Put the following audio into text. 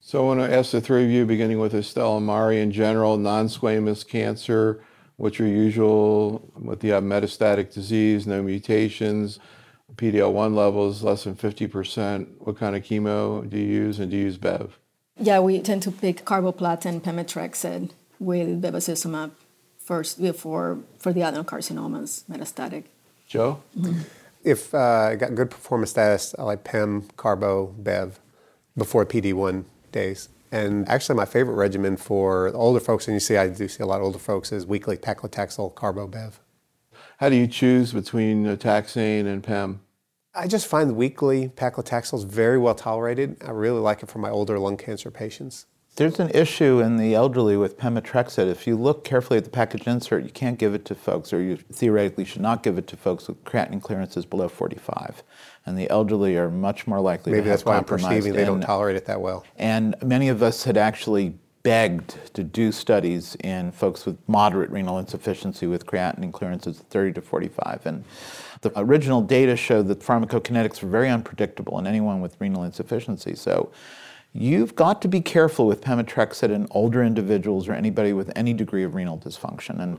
So I want to ask the three of you, beginning with Estelle and Mari, in general, non-squamous cancer, what's your usual, what you have metastatic disease, no mutations, PD-L1 levels less than 50%, what kind of chemo do you use, and do you use Bev? Yeah, we tend to pick carboplatin pemetrexed with bevacizumab first for the adenocarcinomas metastatic. Joe? If I got good performance status, I like PEM, Carbo, Bev before PD-1 days. And actually my favorite regimen for older folks, and I do see a lot of older folks, is weekly paclitaxel, Carbo, Bev. How do you choose between taxane and PEM? I just find weekly paclitaxel is very well tolerated. I really like it for my older lung cancer patients. There's an issue in the elderly with pemetrexed. If you look carefully at the package insert, you can't give it to folks, or you theoretically should not give it to folks with creatinine clearances below 45. And the elderly are much more likely Maybe to have that's why I'm compromised. perceiving they don't tolerate it that well. And many of us had actually begged to do studies in folks with moderate renal insufficiency with creatinine clearances of 30 to 45. And the original data showed that pharmacokinetics were very unpredictable in anyone with renal insufficiency. So you've got to be careful with pemetrexed in older individuals or anybody with any degree of renal dysfunction. And